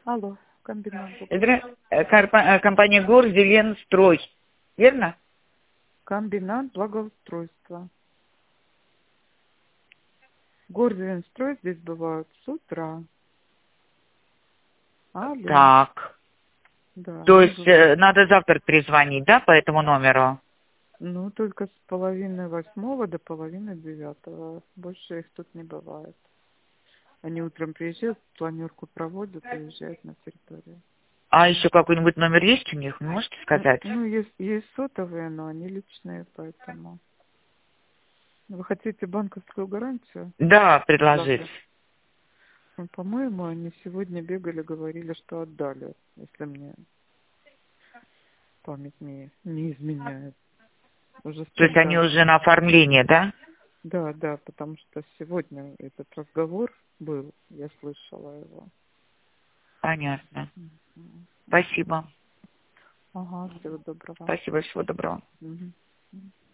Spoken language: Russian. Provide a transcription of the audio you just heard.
Алло, комбинат. Компания Горзеленстрой. Верно? Комбинат благоустройства. Горзеленстрой здесь бывают с утра. Алло. Так. Да, То они есть бывают. надо завтра перезвонить, да, по этому номеру? Ну, только с 7:30 до 8:30. Больше их тут не бывает. Они утром приезжают, планерку проводят и уезжают на территорию. А еще какой-нибудь номер есть у них? Вы можете сказать? Ну, есть сотовые, но они личные, поэтому. Вы хотите банковскую гарантию? Да, предложить. Завтра. Ну, по-моему, они сегодня бегали, говорили, что отдали, если мне память не изменяет. Уже То есть они столько. уже на оформление, да? Да, да, потому что сегодня этот разговор был, я слышала его. Понятно. Мгм. Спасибо. Ага, всего доброго. Спасибо, всего доброго. Мгм.